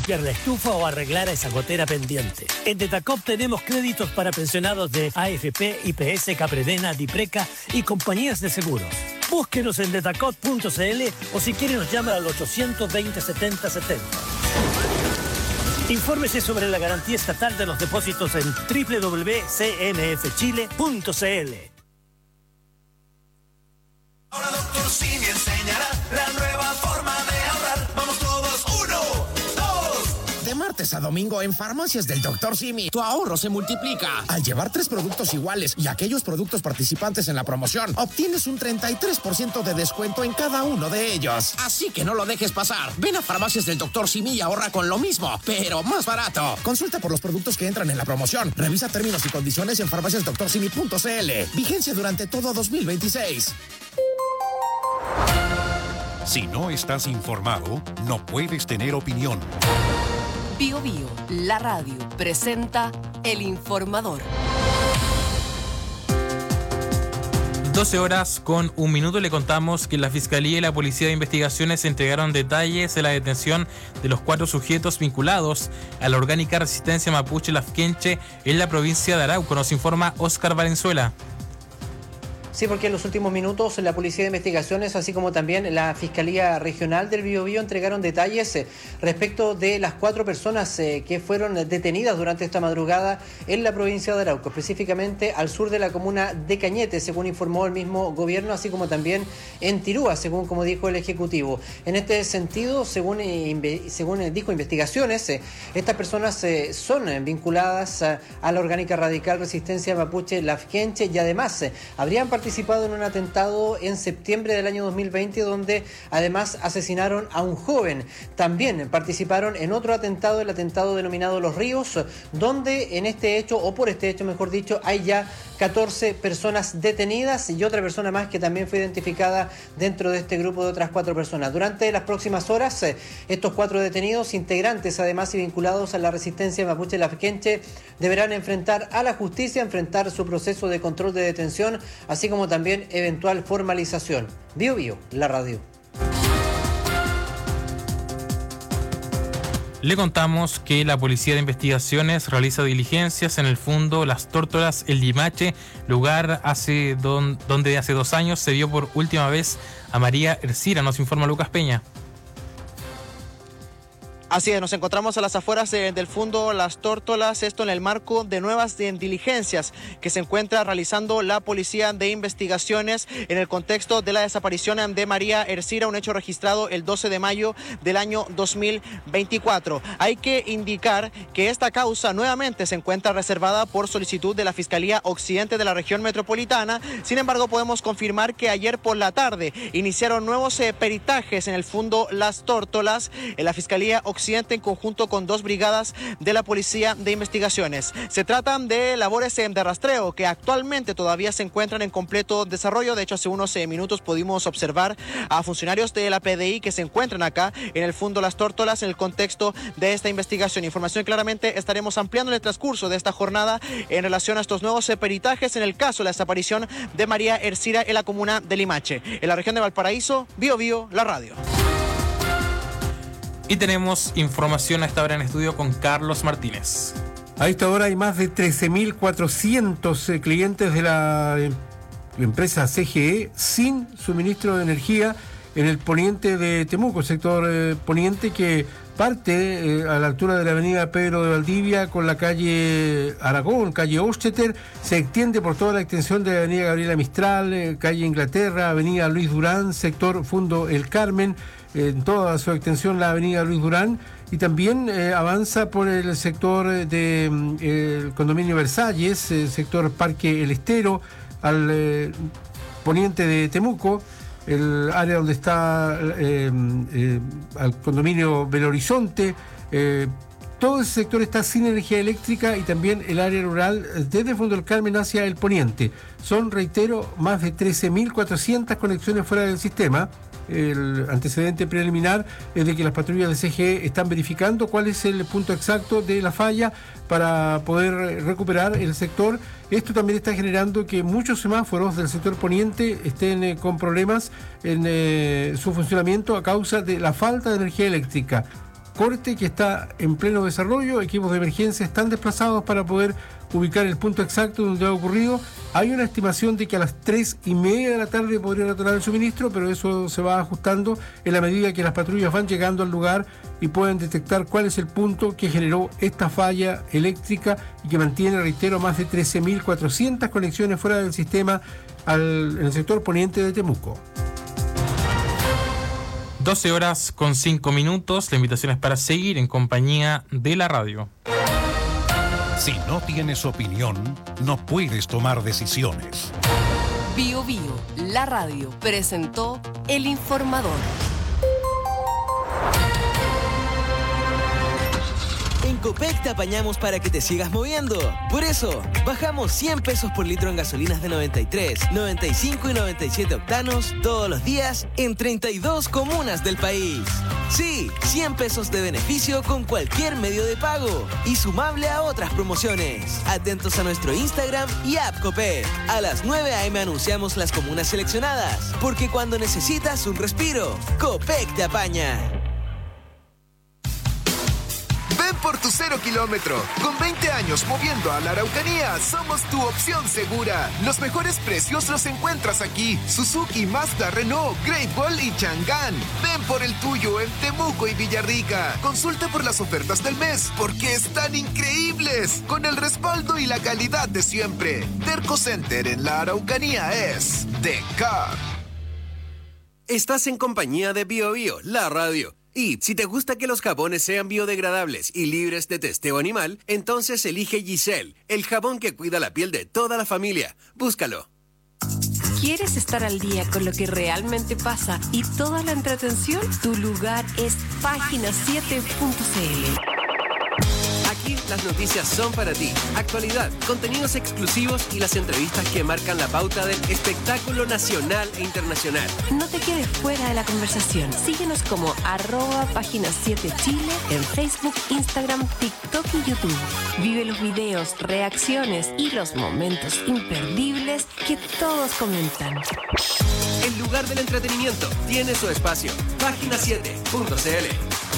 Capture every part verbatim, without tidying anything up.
limpiar la estufa o arreglar esa gotera pendiente. En Detacop tenemos créditos para pensionados de A F P, I P S, Capredena, Dipreca y compañías de seguros. Búsquenos en detacop punto c l o si quiere nos llama al ochocientos veinte, setenta setenta. Infórmese sobre la garantía estatal de los depósitos en doble u doble u doble u punto c n f chile punto c l. Ahora Doctor Simi enseñará la nueva forma de ahorrar. Vamos todos, uno, dos. De martes a domingo en Farmacias del Doctor Simi, tu ahorro se multiplica. Al llevar tres productos iguales y aquellos productos participantes en la promoción, obtienes un treinta y tres por ciento de descuento en cada uno de ellos. Así que no lo dejes pasar. Ven a Farmacias del Doctor Simi y ahorra con lo mismo, pero más barato. Consulta por los productos que entran en la promoción. Revisa términos y condiciones en farmacias doctor simi punto c l. Vigencia durante todo dos mil veintiséis. Si no estás informado, no puedes tener opinión. Bio Bio, la radio, presenta El Informador. doce horas con un minuto le contamos que la Fiscalía y la Policía de Investigaciones entregaron detalles de la detención de los cuatro sujetos vinculados a la orgánica resistencia mapuche Lafkenche en la provincia de Arauco. Nos informa Óscar Valenzuela. Sí, porque en los últimos minutos la Policía de Investigaciones, así como también la Fiscalía Regional del Biobío, entregaron detalles eh, respecto de las cuatro personas eh, que fueron detenidas durante esta madrugada en la provincia de Arauco, específicamente al sur de la comuna de Cañete, según informó el mismo gobierno, así como también en Tirúa, según como dijo el Ejecutivo. En este sentido, según, eh, según eh, dijo Investigaciones, eh, estas personas eh, son eh, vinculadas eh, a la orgánica radical resistencia mapuche Lafkenche y además eh, habrían participado participado en un atentado en septiembre del año dos mil veinte donde además asesinaron a un joven. También participaron en otro atentado, el atentado denominado Los Ríos, donde en este hecho, o por este hecho mejor dicho, hay ya catorce personas detenidas y otra persona más que también fue identificada dentro de este grupo de otras cuatro personas. Durante las próximas horas, estos cuatro detenidos, integrantes además y vinculados a la resistencia mapuche Lafkenche, deberán enfrentar a la justicia, enfrentar su proceso de control de detención, así como también eventual formalización. Bio Bio, la radio. Le contamos que la Policía de Investigaciones realiza diligencias en el fondo Las Tórtolas, el Limache, lugar hace don, donde hace dos años se vio por última vez a María Ercira. Nos informa Lucas Peña. Así es, nos encontramos a las afueras de, del fondo Las Tórtolas, esto en el marco de nuevas de, diligencias que se encuentra realizando la Policía de Investigaciones en el contexto de la desaparición de María Ercira, un hecho registrado el doce de mayo del año dos mil veinticuatro. Hay que indicar que esta causa nuevamente se encuentra reservada por solicitud de la Fiscalía Occidente de la región metropolitana. Sin embargo, podemos confirmar que ayer por la tarde iniciaron nuevos eh, peritajes en el fondo Las Tórtolas en la Fiscalía Occidente en conjunto con dos brigadas de la Policía de Investigaciones. Se tratan de labores de rastreo que actualmente todavía se encuentran en completo desarrollo. De hecho, hace unos minutos pudimos observar a funcionarios de la P D I que se encuentran acá en el fondo Las Tórtolas en el contexto de esta investigación. Información claramente estaremos ampliando en el transcurso de esta jornada en relación a estos nuevos peritajes en el caso de la desaparición de María Ercira en la comuna de Limache. En la región de Valparaíso, Bio Bio, la radio. Y tenemos información a esta hora en estudio con Carlos Martínez. A esta hora hay más de trece mil cuatrocientos clientes de la empresa C G E sin suministro de energía en el poniente de Temuco, sector eh, poniente que parte eh, a la altura de la avenida Pedro de Valdivia con la calle Aragón, calle Osteter, se extiende por toda la extensión de la avenida Gabriela Mistral, eh, calle Inglaterra, avenida Luis Durán, sector Fundo El Carmen, eh, en toda su extensión la avenida Luis Durán, y también eh, avanza por el sector de eh, el condominio Versalles, el sector Parque El Estero, al eh, poniente de Temuco, el área donde está eh, eh, al condominio Belo Horizonte, eh, todo ese sector está sin energía eléctrica y también el área rural desde Fundo del Carmen hacia el poniente. Son, reitero, más de trece mil cuatrocientas conexiones fuera del sistema. El antecedente preliminar es de que las patrullas de C G E están verificando cuál es el punto exacto de la falla para poder recuperar el sector. Esto también está generando que muchos semáforos del sector poniente estén eh, con problemas en eh, su funcionamiento a causa de la falta de energía eléctrica. corte que está en pleno desarrollo. Equipos de emergencia están desplazados para poder ubicar el punto exacto donde ha ocurrido. Hay una estimación de que a las tres y media de la tarde podría retornar el suministro, pero eso se va ajustando en la medida que las patrullas van llegando al lugar y pueden detectar cuál es el punto que generó esta falla eléctrica y que mantiene, reitero, más de trece mil cuatrocientas conexiones fuera del sistema al, en el sector poniente de Temuco. doce horas con cinco minutos. La invitación es para seguir en compañía de la radio. Si no tienes opinión, no puedes tomar decisiones. Bio Bio, la radio, presentó El Informador. En Copec te apañamos para que te sigas moviendo. Por eso, bajamos cien pesos por litro en gasolinas de noventa y tres, noventa y cinco y noventa y siete octanos todos los días en treinta y dos comunas del país. Sí, cien pesos de beneficio con cualquier medio de pago y sumable a otras promociones. Atentos a nuestro Instagram y app Copec. A las nueve a eme anunciamos las comunas seleccionadas, porque cuando necesitas un respiro, Copec te apaña. Ven por tu cero kilómetro. Con veinte años moviendo a la Araucanía, somos tu opción segura. Los mejores precios los encuentras aquí. Suzuki, Mazda, Renault, Great Wall y Chang'an. Ven por el tuyo en Temuco y Villarrica. Consulta por las ofertas del mes, porque están increíbles. Con el respaldo y la calidad de siempre. Terco Center en la Araucanía es The Car. Estás en compañía de Bio Bio, la radio. Y si te gusta que los jabones sean biodegradables y libres de testeo animal, entonces elige Giselle, el jabón que cuida la piel de toda la familia. Búscalo. ¿Quieres estar al día con lo que realmente pasa y toda la entretención? Tu lugar es página siete punto ce ele. Aquí las noticias son para ti. Actualidad, contenidos exclusivos y las entrevistas que marcan la pauta del espectáculo nacional e internacional. No te quedes fuera de la conversación. Síguenos como arroba página siete Chile en Facebook, Instagram, TikTok y YouTube. Vive los videos, reacciones y los momentos imperdibles que todos comentan. El lugar del entretenimiento tiene su espacio. página siete punto ce ele.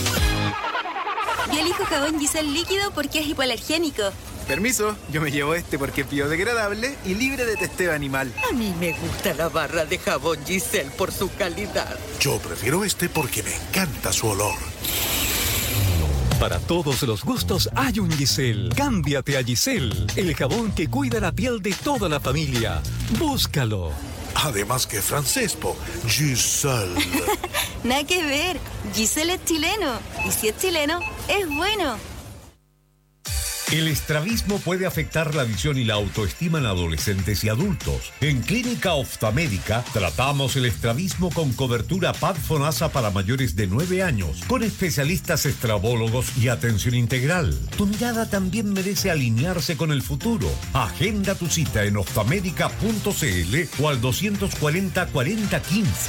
Yo elijo jabón Giselle líquido porque es hipoalergénico. Permiso, yo me llevo este porque es biodegradable y libre de testeo animal. A mí me gusta la barra de jabón Giselle por su calidad. Yo prefiero este porque me encanta su olor. Para todos los gustos hay un Giselle. Cámbiate a Giselle, el jabón que cuida la piel de toda la familia. Búscalo. Además que francés, po. Giselle. Nada que ver. Giselle es chileno. Y si es chileno, es bueno. El estrabismo puede afectar la visión y la autoestima en adolescentes y adultos. En Clínica Oftamédica tratamos el estrabismo con cobertura P A D FONASA para mayores de nueve años, con especialistas estrabólogos y atención integral. Tu mirada también merece alinearse con el futuro. Agenda tu cita en oftamédica punto ce ele o al doscientos cuarenta, cuarenta, quince.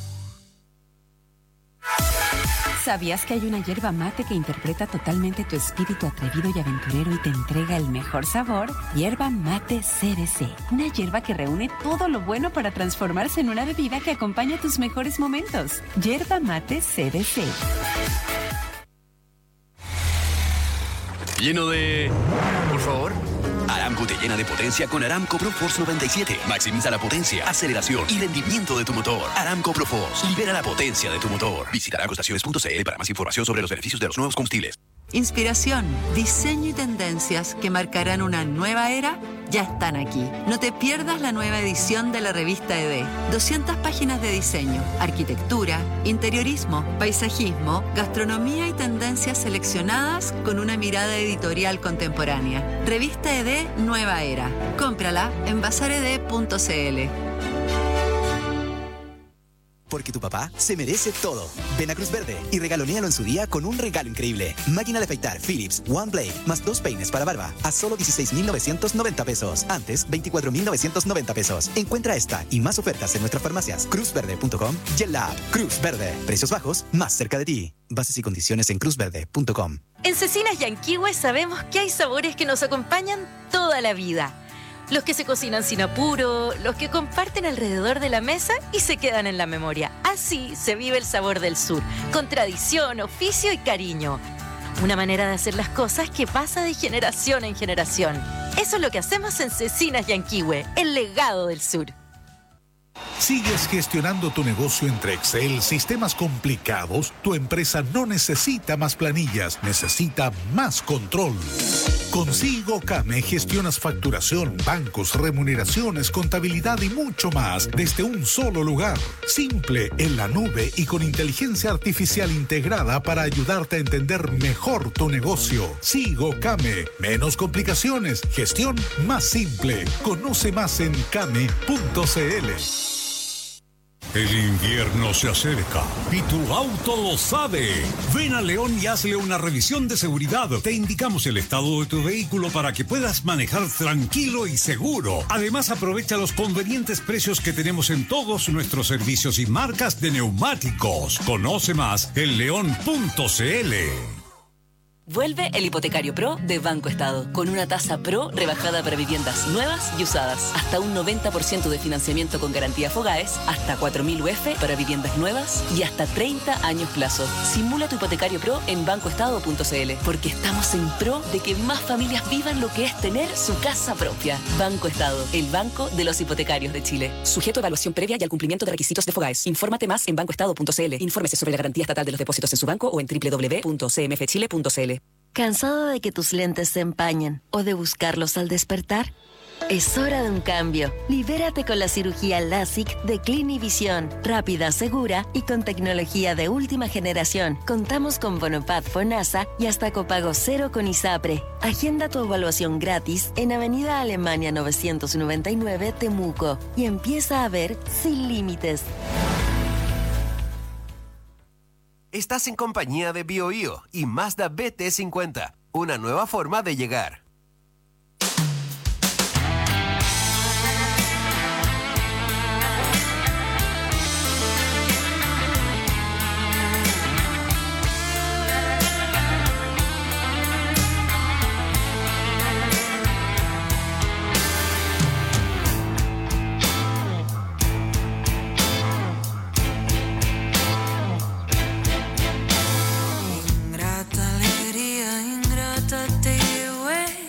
¿Sabías que hay una hierba mate que interpreta totalmente tu espíritu atrevido y aventurero y te entrega el mejor sabor? Hierba mate ce be ce. Una hierba que reúne todo lo bueno para transformarse en una bebida que acompaña tus mejores momentos. Hierba mate ce be ce. Lleno de... Por favor. Aramco te llena de potencia con Aramco ProForce noventa y siete. Maximiza la potencia, aceleración y rendimiento de tu motor. Aramco ProForce. Libera la potencia de tu motor. Visita aramco estaciones punto ce ele para más información sobre los beneficios de los nuevos combustibles. Inspiración, diseño y tendencias que marcarán una nueva era ya están aquí. No te pierdas la nueva edición de la revista E D. doscientas páginas de diseño, arquitectura, interiorismo, paisajismo, gastronomía y tendencias seleccionadas con una mirada editorial contemporánea. Revista E D Nueva Era. Cómprala en bazar e de punto ce ele. Porque tu papá se merece todo. Ven a Cruz Verde y regalonéalo en su día con un regalo increíble. Máquina de afeitar Philips One Blade más dos peines para barba a solo dieciséis mil novecientos noventa pesos. Antes, veinticuatro mil novecientos noventa pesos. Encuentra esta y más ofertas en nuestras farmacias cruz verde punto com y en la app Cruz Verde. Precios bajos más cerca de ti. Bases y condiciones en cruz verde punto com. En Cecinas Yanquihue sabemos que hay sabores que nos acompañan toda la vida. Los que se cocinan sin apuro, los que comparten alrededor de la mesa y se quedan en la memoria. Así se vive el sabor del sur, con tradición, oficio y cariño. Una manera de hacer las cosas que pasa de generación en generación. Eso es lo que hacemos en Cecinas Yanquihue, el legado del sur. ¿Sigues gestionando tu negocio entre Excel, sistemas complicados? Tu empresa no necesita más planillas, necesita más control. Con SigoCame gestionas facturación, bancos, remuneraciones, contabilidad y mucho más desde un solo lugar. Simple, en la nube y con inteligencia artificial integrada para ayudarte a entender mejor tu negocio. SigoCame. Menos complicaciones, gestión más simple. Conoce más en came punto cl. El invierno se acerca y tu auto lo sabe. Ven a León y hazle una revisión de seguridad. Te indicamos el estado de tu vehículo para que puedas manejar tranquilo y seguro. Además, aprovecha los convenientes precios que tenemos en todos nuestros servicios y marcas de neumáticos. Conoce más en león punto cl. Vuelve el Hipotecario Pro de Banco Estado, con una tasa Pro rebajada para viviendas nuevas y usadas. Hasta un noventa por ciento de financiamiento con garantía Fogaes, hasta cuatro mil U F para viviendas nuevas y hasta treinta años plazo. Simula tu Hipotecario Pro en banco estado punto cl, porque estamos en pro de que más familias vivan lo que es tener su casa propia. Banco Estado, el banco de los hipotecarios de Chile. Sujeto a evaluación previa y al cumplimiento de requisitos de Fogaes. Infórmate más en banco estado punto cl. Infórmese sobre la garantía estatal de los depósitos en su banco o en doble u doble u doble u punto c m f chile punto c l. ¿Cansado de que tus lentes se empañen o de buscarlos al despertar? Es hora de un cambio. Libérate con la cirugía LASIK de Clinivision. Rápida, segura y con tecnología de última generación. Contamos con Bonopad FONASA y hasta copago cero con ISAPRE. Agenda tu evaluación gratis en Avenida Alemania novecientos noventa y nueve, Temuco. Y empieza a ver sin límites. Estás en compañía de BioBio y Mazda B T cincuenta, una nueva forma de llegar. Ingrata alegría, ingrata te llevé.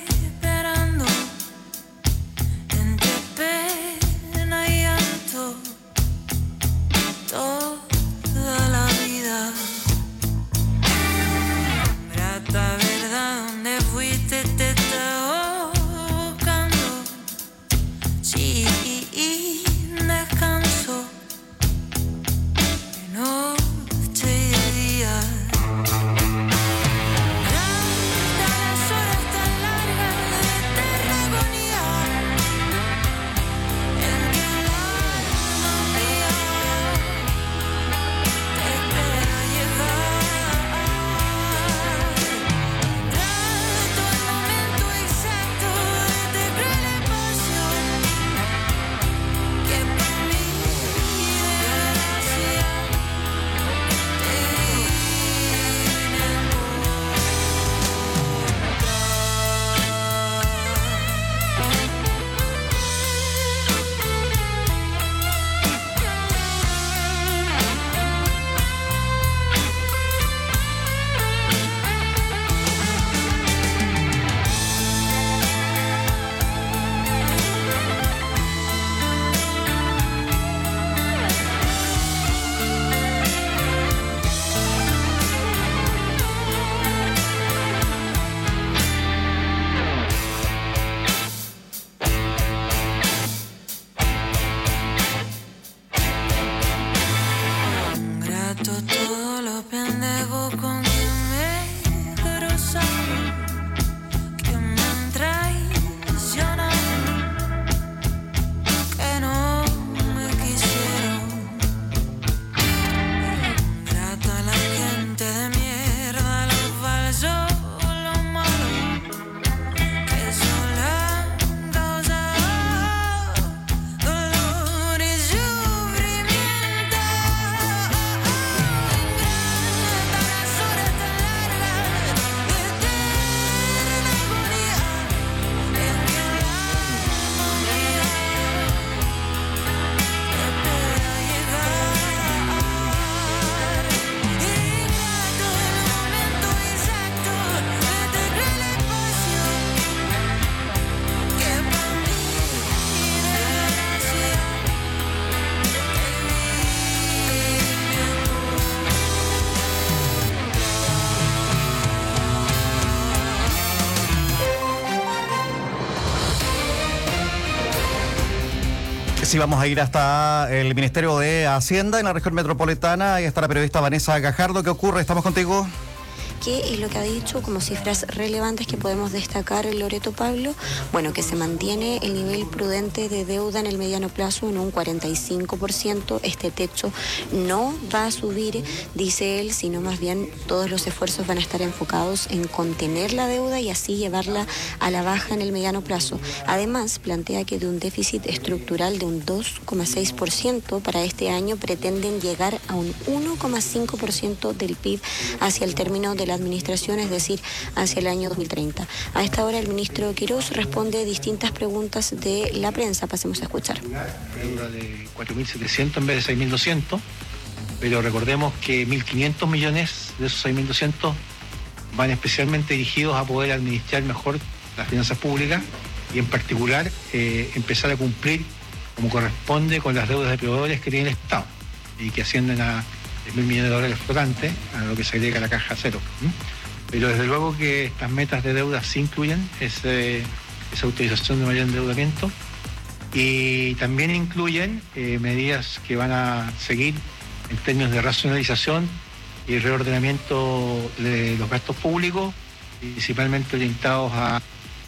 Sí, vamos a ir hasta el Ministerio de Hacienda en la región metropolitana. Ahí está la periodista Vanessa Gajardo. ¿Qué ocurre? ¿Estamos contigo? ¿Qué es lo que ha dicho como cifras relevantes que podemos destacar, Loreto Pablo? Bueno, que se mantiene el nivel prudente de deuda en el mediano plazo en un cuarenta y cinco por ciento. Este techo no va a subir, dice él, sino más bien todos los esfuerzos van a estar enfocados en contener la deuda y así llevarla a la baja en el mediano plazo. Además, plantea que de un déficit estructural de un dos coma seis por ciento para este año pretenden llegar a un uno coma cinco por ciento del P I B hacia el término de la administración, es decir, hacia el año dos mil treinta. A esta hora el ministro Quirós responde distintas preguntas de la prensa. Pasemos a escuchar. Deuda de cuatro mil setecientos en vez de seis mil doscientos, pero recordemos que mil quinientos millones de esos seis mil doscientos van especialmente dirigidos a poder administrar mejor las finanzas públicas y en particular eh, empezar a cumplir como corresponde con las deudas de proveedores que tiene el Estado y que ascienden a diez mil millones de dólares flotantes, a lo que se agrega a la caja cero. ¿Mm? Pero desde luego que estas metas de deuda sí incluyen ese, esa autorización de mayor endeudamiento y también incluyen eh, medidas que van a seguir en términos de racionalización y reordenamiento de los gastos públicos, principalmente orientados a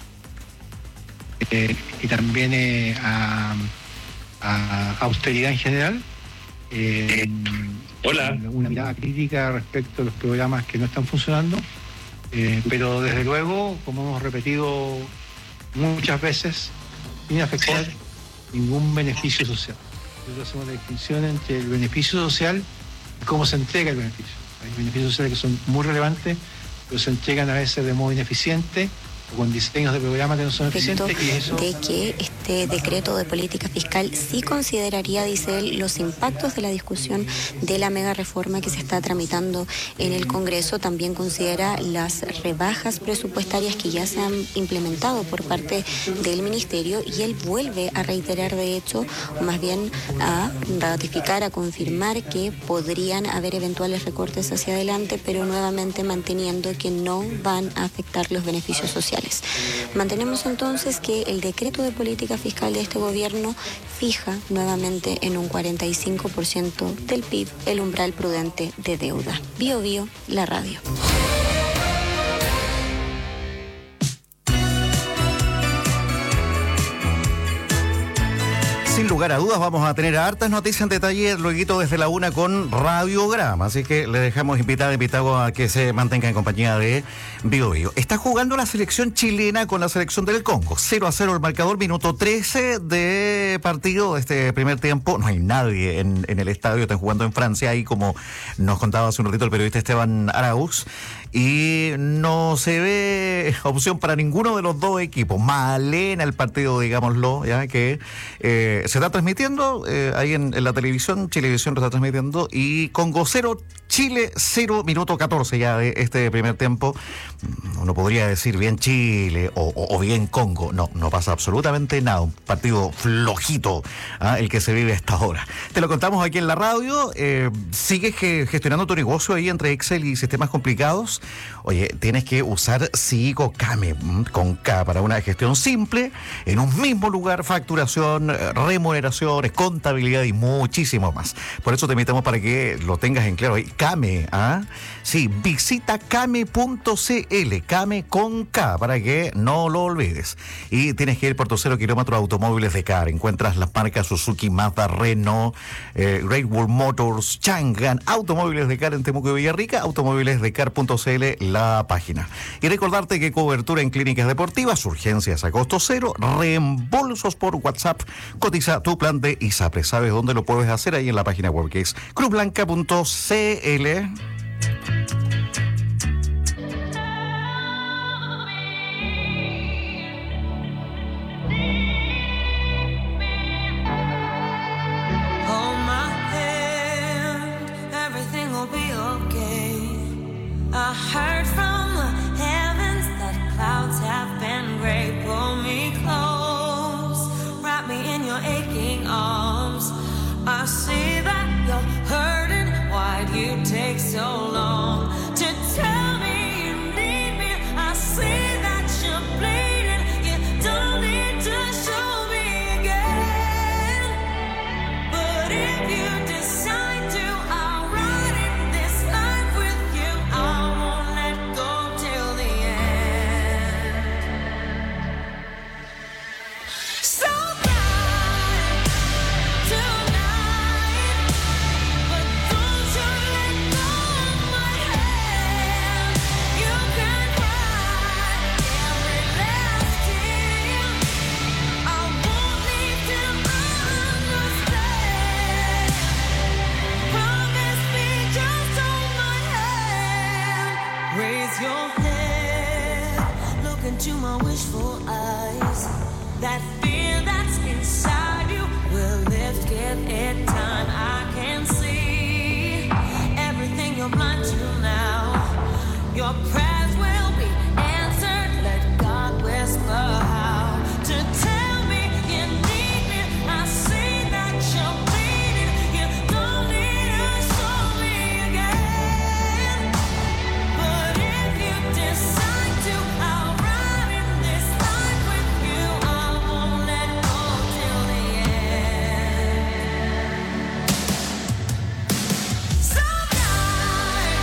eh, y también eh, a, a austeridad en general. Eh, Hola. Una mirada crítica respecto a los programas que no están funcionando, eh, pero desde luego, como hemos repetido muchas veces, sin afectar ningún beneficio social. Nosotros hacemos la distinción entre el beneficio social y cómo se entrega el beneficio. Hay beneficios sociales que son muy relevantes, pero se entregan a veces de modo ineficiente o con diseños de programas que no son eficientes. Y eso... de que este decreto de política fiscal sí consideraría, dice él, los impactos de la discusión de la mega reforma que se está tramitando en el Congreso. También considera las rebajas presupuestarias que ya se han implementado por parte del Ministerio y él vuelve a reiterar, de hecho, o más bien a ratificar, a confirmar que podrían haber eventuales recortes hacia adelante, pero nuevamente manteniendo que no van a afectar los beneficios sociales. Mantenemos entonces que el decreto de política fiscal de este gobierno fija nuevamente en un cuarenta y cinco por ciento del P I B el umbral prudente de deuda. Bio Bio, la radio. Sin lugar a dudas vamos a tener hartas noticias en detalle luego desde la una con Radiograma, así que le dejamos invitada, invitado a que se mantenga en compañía de Bio Bio. Está jugando la selección chilena con la selección del Congo, cero a cero el marcador, minuto trece de partido de este primer tiempo, no hay nadie en, en el estadio, están jugando en Francia, ahí como nos contaba hace un ratito el periodista Esteban Arauz, y no se ve opción para ninguno de los dos equipos. Malena el partido, digámoslo, ya que eh, se está transmitiendo eh, ahí en, en la televisión, Chilevisión lo está transmitiendo, y Congo cero, Chile cero, minuto catorce ya de este primer tiempo. Uno podría decir bien Chile o, o, o bien Congo, no, no pasa absolutamente nada, un partido flojito, ¿ah? El que se vive hasta ahora. Te lo contamos aquí en la radio. eh, sigues que, gestionando tu negocio ahí entre Excel y sistemas complicados. Oye, tienes que usar Sigo Kame con K para una gestión simple en un mismo lugar, facturación, remuneraciones, contabilidad y muchísimo más. Por eso te invitamos para que lo tengas en claro ahí. Kame, ¿ah? Sí, visita kame punto c l, Kame con K, para que no lo olvides. Y tienes que ir por tu cero kilómetro automóviles de Car. Encuentras las marcas Suzuki, Mazda, Renault, eh, Great Wall Motors, Chang'an, automóviles de Car en Temuco y Villarrica, automóviles de car punto c l, la página. Y recordarte que cobertura en clínicas deportivas, urgencias a costo cero, reembolsos por WhatsApp. Cotiza tu plan de ISAPRE. ¿Sabes dónde lo puedes hacer? Ahí en la página web, que es cruz blanca punto c l. I heard from the heavens that clouds have been gray. Pull me close, wrap me in your aching arms. I see that you're hurting. Why'd you take so long? into my wishful eyes. That fear that's inside you will lift, give it time. I can see everything you're blind to now. Your prayers will be answered. Let God whisper how to tell me you need me. I see that you're bleeding. You don't need to show me again. But if you decide to, I'll ride in this life with you. I won't let go till the end. So tonight,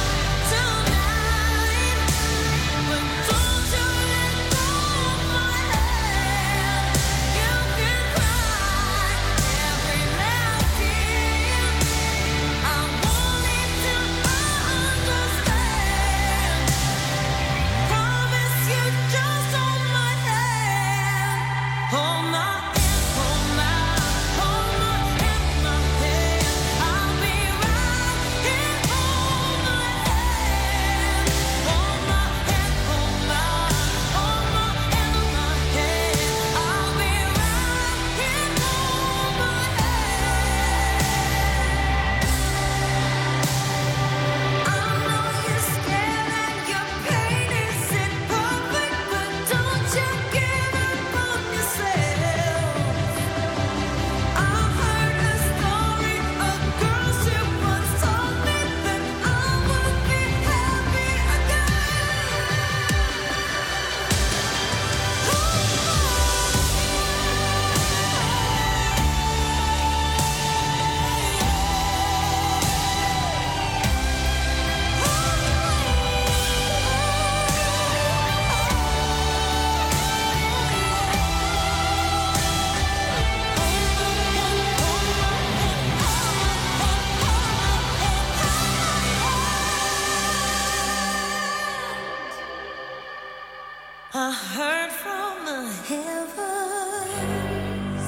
tonight, but don't you let go of my hand. You can cry every last tear. I won't need to understand. Promise you just hold my hand. Hold my hand, hold my, hold my hand, my hand. I'll be right here. Hold my hand. Hold my hand, hold my, hold my hand, my hand. I'll be right here. Hold my hand. I know you're scared and your pain isn't perfect, but don't you give up on yourself. I heard a story, a girl she once told me that I would be happy I heard from the heavens.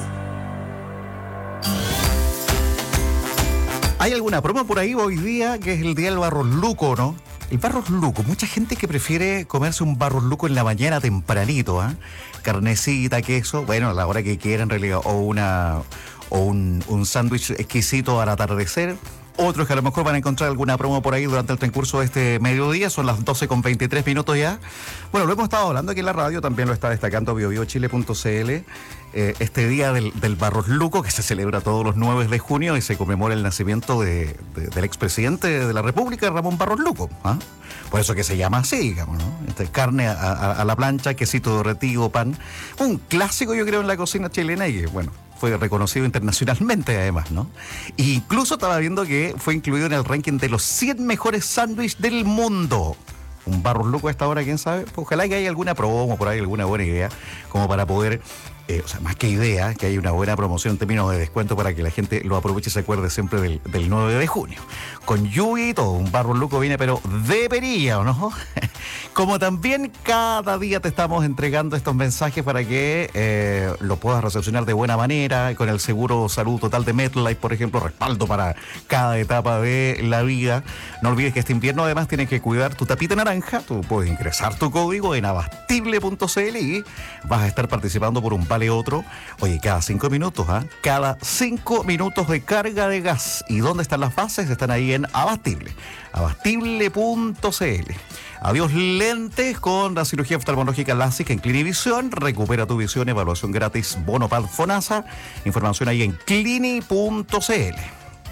Hay alguna promo por ahí hoy día que es el día del barros luco, ¿no? El barros luco, mucha gente que prefiere comerse un barros luco en la mañana tempranito, ¿ah? Carnecita, queso, bueno, a la hora que quieran en realidad, o una o un, un sándwich exquisito al atardecer. Otros que a lo mejor van a encontrar alguna promo por ahí durante el transcurso de este mediodía. Son las doce con veintitrés minutos ya. Bueno, lo hemos estado hablando aquí en la radio, también lo está destacando bio bio chile punto c l. Eh, este día del, del barros luco, que se celebra todos los nueve de junio y se conmemora el nacimiento de, de, del expresidente de la República, Ramón Barros Luco. ¿Ah? Por eso que se llama así, digamos, ¿no? Este, carne a, a, a la plancha, quesito derretido, pan. Un clásico, yo creo, en la cocina chilena y que, bueno, fue reconocido internacionalmente además, ¿no? E incluso estaba viendo que fue incluido en el ranking de los cien mejores sándwiches del mundo. Un barros luco a esta hora, quién sabe. Pues ojalá que haya alguna promo por ahí, alguna buena idea, como para poder, eh, o sea, más que idea, que haya una buena promoción en términos de descuento para que la gente lo aproveche y se acuerde siempre del, del nueve de junio. Con lluvia y todo, un barros luco viene pero de perilla, ¿o no? Como también cada día te estamos entregando estos mensajes para que eh, lo puedas recepcionar de buena manera, con el seguro salud total de MetLife, por ejemplo, respaldo para cada etapa de la vida. No olvides que este invierno además tienes que cuidar tu tapita naranja. Tú puedes ingresar tu código en abastible punto c l y vas a estar participando por un vale otro. Oye, cada cinco minutos, ¿ah? ¿eh? Cada cinco minutos de carga de gas. ¿Y dónde están las bases? Están ahí en Abastible. abastible punto c l. Adiós lentes con la cirugía oftalmológica LASIK en Clinivisión. Recupera tu visión, evaluación gratis, bono Pad FONASA. Información ahí en clini punto c l.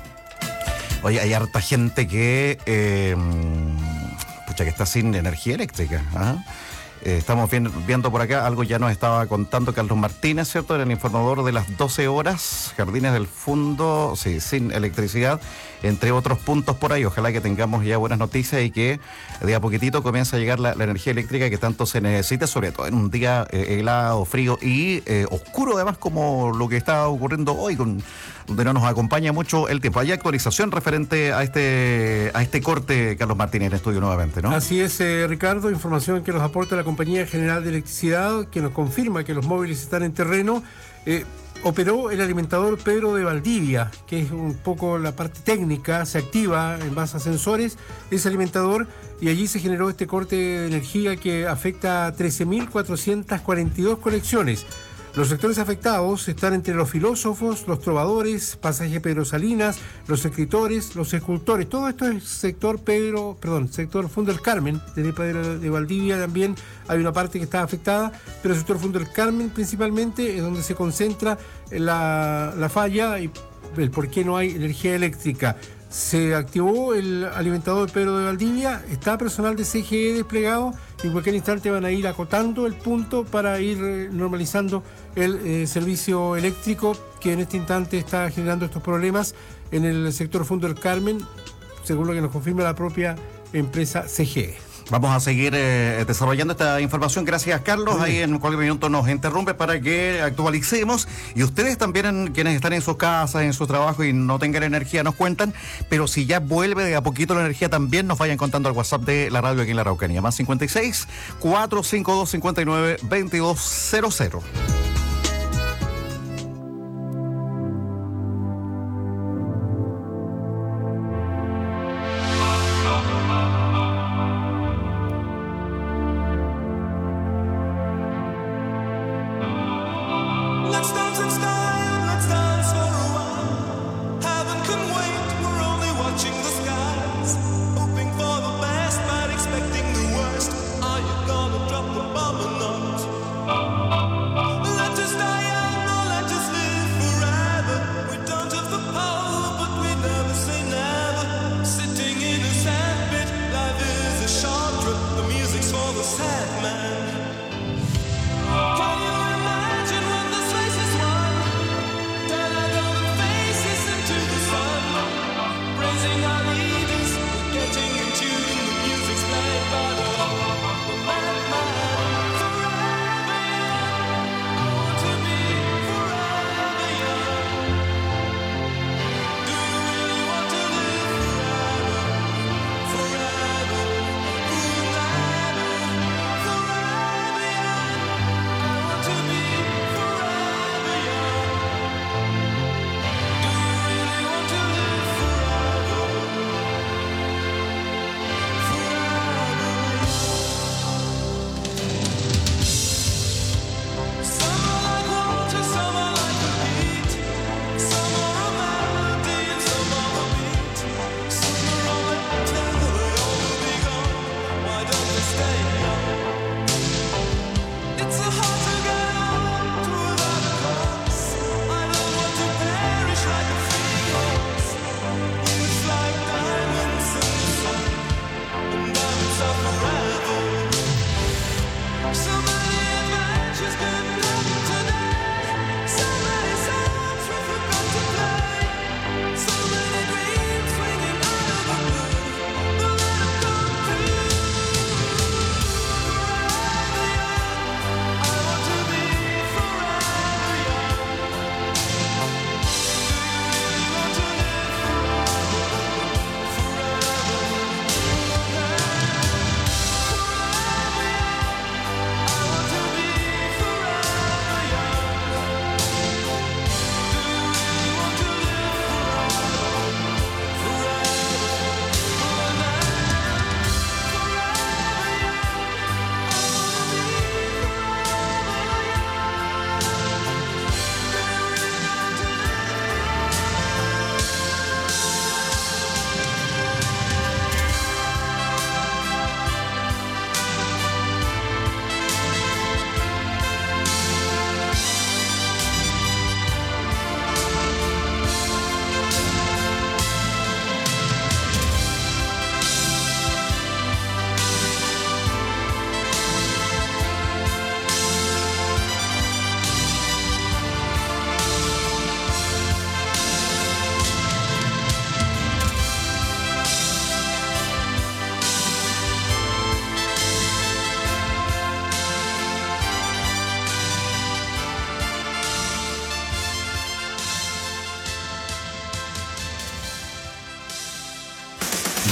Oye, hay harta gente que, eh, pucha, que está sin energía eléctrica. ¿Ah? Eh, estamos viendo, viendo por acá, algo ya nos estaba contando Carlos Martínez, ¿cierto? En el informador de las doce horas, Jardines del Fondo, sí, sin electricidad, entre otros puntos por ahí. Ojalá que tengamos ya buenas noticias y que de a poquitito comience a llegar la, la energía eléctrica que tanto se necesita, sobre todo en un día eh, helado, frío y eh, oscuro, además, como lo que está ocurriendo hoy, con donde no nos acompaña mucho el tiempo. Hay actualización referente a este a este corte, Carlos Martínez, en estudio nuevamente, ¿no? Así es, eh, Ricardo, información que nos aporta la Compañía General de Electricidad, que nos confirma que los móviles están en terreno. Eh, operó el alimentador Pedro de Valdivia, que es un poco la parte técnica, se activa en base a sensores ese alimentador y allí se generó este corte de energía que afecta a trece mil cuatrocientas cuarenta y dos conexiones. Los sectores afectados están entre los filósofos, los trovadores, Pasaje Pedro Salinas, los escritores, los escultores. Todo esto es sector Pedro, perdón, sector Fundo del Carmen, de Pedro de Valdivia también hay una parte que está afectada, pero el sector Fundo del Carmen principalmente es donde se concentra la, la falla y el por qué no hay energía eléctrica. Se activó el alimentador de Pedro de Valdivia, está personal de C G E desplegado y en cualquier instante van a ir acotando el punto para ir eh, normalizando el eh, servicio eléctrico que en este instante está generando estos problemas en el sector Fundo del Carmen, según lo que nos confirma la propia empresa C G E. Vamos a seguir eh, desarrollando esta información. Gracias, Carlos. Sí. Ahí en cualquier minuto nos interrumpe para que actualicemos. Y ustedes también, quienes están en sus casas, en su trabajo y no tengan energía, nos cuentan. Pero si ya vuelve de a poquito la energía, también nos vayan contando al WhatsApp de la radio aquí en la Araucanía. Más cincuenta y seis, cuatrocientos cincuenta y dos, cincuenta y nueve, veintidós cero cero.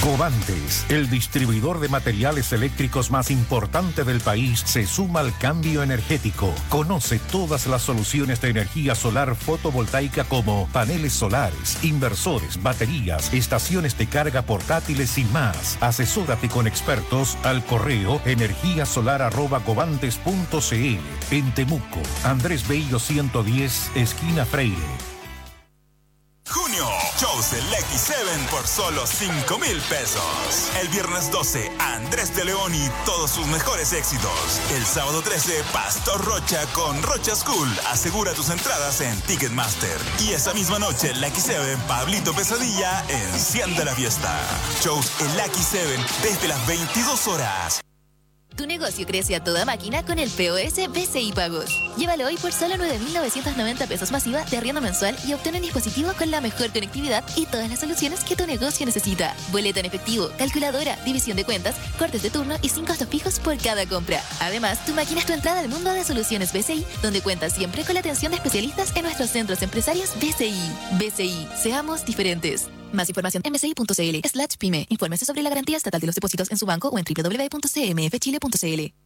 Covantes, el distribuidor de materiales eléctricos más importante del país, se suma al cambio energético. Conoce todas las soluciones de energía solar fotovoltaica como paneles solares, inversores, baterías, estaciones de carga portátiles y más. Asesórate con expertos al correo energía solar arroba covantes punto c l. En Temuco, Andrés Bello ciento diez, esquina Freire. Junio, shows del X siete por solo cinco mil pesos. El viernes doce, Andrés de León y todos sus mejores éxitos. El sábado trece, Pastor Rocha con Rocha School. Asegura tus entradas en Ticketmaster. Y esa misma noche, el X siete, Pablito Pesadilla, enciende la fiesta. Shows el X siete desde las veintidós horas. Tu negocio crece a toda máquina con el P O S B C I Pagos. Llévalo hoy por solo nueve mil novecientos noventa pesos masiva de arriendo mensual y obtén un dispositivo con la mejor conectividad y todas las soluciones que tu negocio necesita. Boleta en efectivo, calculadora, división de cuentas, cortes de turno y sin costos fijos por cada compra. Además, tu máquina es tu entrada al mundo de soluciones B C I, donde cuentas siempre con la atención de especialistas en nuestros centros empresarios B C I. B C I, seamos diferentes. Más información en bci.cl slash pyme. Infórmese sobre la garantía estatal de los depósitos en su banco o en doble u doble u doble u punto c m f chile punto c l.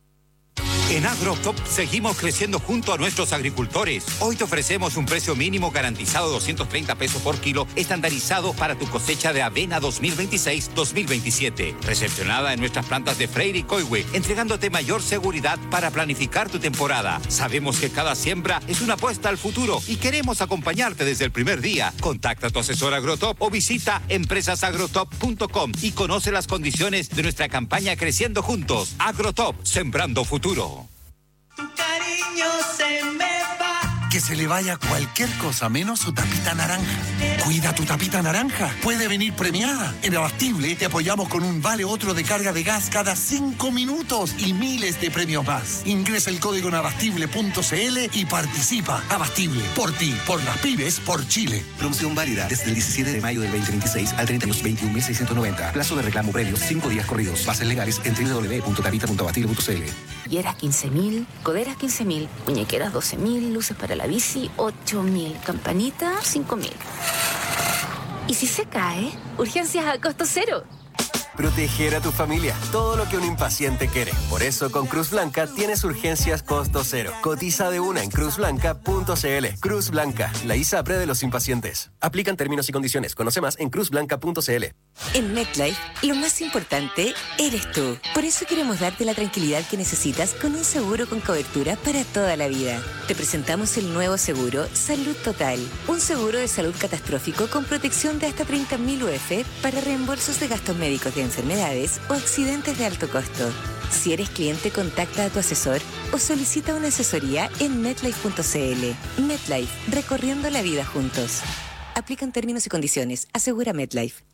En AgroTop seguimos creciendo junto a nuestros agricultores. Hoy te ofrecemos un precio mínimo garantizado de doscientos treinta pesos por kilo, estandarizado para tu cosecha de avena dos mil veintiséis dos mil veintisiete. Recepcionada en nuestras plantas de Freire y Coihue, entregándote mayor seguridad para planificar tu temporada. Sabemos que cada siembra es una apuesta al futuro y queremos acompañarte desde el primer día. Contacta a tu asesor AgroTop o visita empresas agrotop punto com y conoce las condiciones de nuestra campaña Creciendo Juntos. AgroTop, sembrando futuro. Tu cariño se me va. Que se le vaya cualquier cosa menos su tapita naranja. Cuida tu tapita naranja. Puede venir premiada. En Abastible te apoyamos con un vale otro de carga de gas cada cinco minutos y miles de premios más. Ingresa el código en abastible punto c l y participa. Abastible, por ti, por las pymes, por Chile. Promoción válida desde el diecisiete de mayo del veinte veintiséis al treinta y uno, veintiún mil seiscientos noventa. Plazo de reclamo previo, cinco días corridos. Bases legales en doble u doble u doble u punto tapita punto abastible punto c l. Hieras quince mil, coderas quince mil, muñequeras doce mil, luces para la bici ocho mil, campanita cinco mil. ¿Y si se cae? Urgencias a costo cero. Proteger a tu familia, todo lo que un impaciente quiere. Por eso con Cruz Blanca tienes urgencias costo cero. Cotiza de una en cruz blanca punto c l. Cruz Blanca, la ISAPRE de los impacientes. Aplican términos y condiciones. Conoce más en cruz blanca punto c l. En MetLife, lo más importante eres tú. Por eso queremos darte la tranquilidad que necesitas con un seguro con cobertura para toda la vida. Te presentamos el nuevo seguro Salud Total. Un seguro de salud catastrófico con protección de hasta treinta mil U F para reembolsos de gastos médicos de enfermedades o accidentes de alto costo. Si eres cliente, contacta a tu asesor o solicita una asesoría en metlife punto c l. MetLife, recorriendo la vida juntos. Aplican términos y condiciones. Asegura MetLife.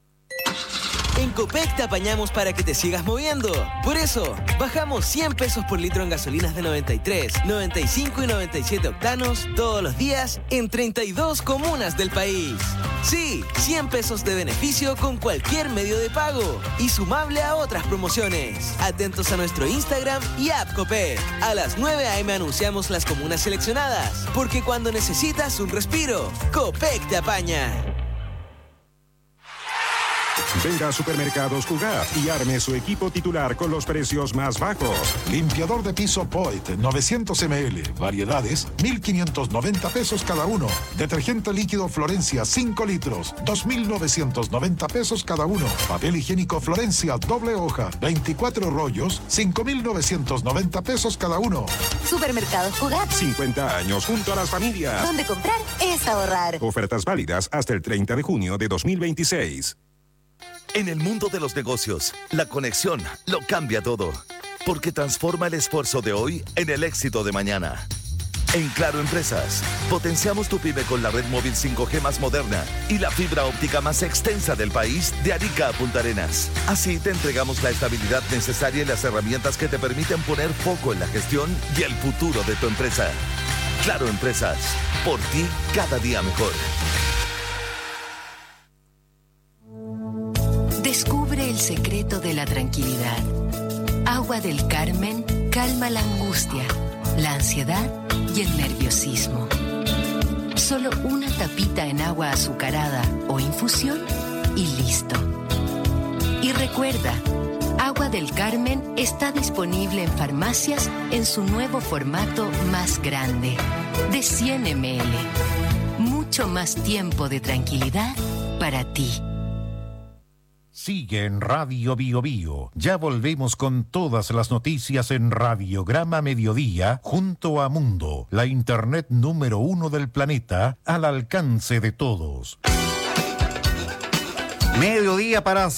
En Copec te apañamos para que te sigas moviendo. Por eso, bajamos cien pesos por litro en gasolinas de noventa y tres, noventa y cinco y noventa y siete octanos todos los días en treinta y dos comunas del país. Sí, cien pesos de beneficio con cualquier medio de pago y sumable a otras promociones. Atentos a nuestro Instagram y app Copec. A las nueve a eme anunciamos las comunas seleccionadas, porque cuando necesitas un respiro, Copec te apaña. Venga a Supermercados Jugar y arme su equipo titular con los precios más bajos. Limpiador de piso Poit, novecientos mililitros, variedades, mil quinientos noventa pesos cada uno. Detergente líquido Florencia, cinco litros, dos mil novecientos noventa pesos cada uno. Papel higiénico Florencia, doble hoja, veinticuatro rollos, cinco mil novecientos noventa pesos cada uno. Supermercados Jugar. cincuenta años junto a las familias. Donde comprar es ahorrar. Ofertas válidas hasta el treinta de junio de dos mil veintiséis. En el mundo de los negocios, la conexión lo cambia todo, porque transforma el esfuerzo de hoy en el éxito de mañana. En Claro Empresas, potenciamos tu pyme con la red móvil cinco G más moderna y la fibra óptica más extensa del país, de Arica a Punta Arenas. Así te entregamos la estabilidad necesaria y las herramientas que te permiten poner foco en la gestión y el futuro de tu empresa. Claro Empresas, por ti cada día mejor. Descubre el secreto de la tranquilidad. Agua del Carmen calma la angustia, la ansiedad y el nerviosismo. Solo una tapita en agua azucarada o infusión y listo. Y recuerda, Agua del Carmen está disponible en farmacias en su nuevo formato más grande, de cien mililitros. Mucho más tiempo de tranquilidad para ti. Sigue en Radio Bio Bio. Ya volvemos con todas las noticias en Radiograma Mediodía junto a Mundo, la internet número uno del planeta, al alcance de todos. Mediodía para,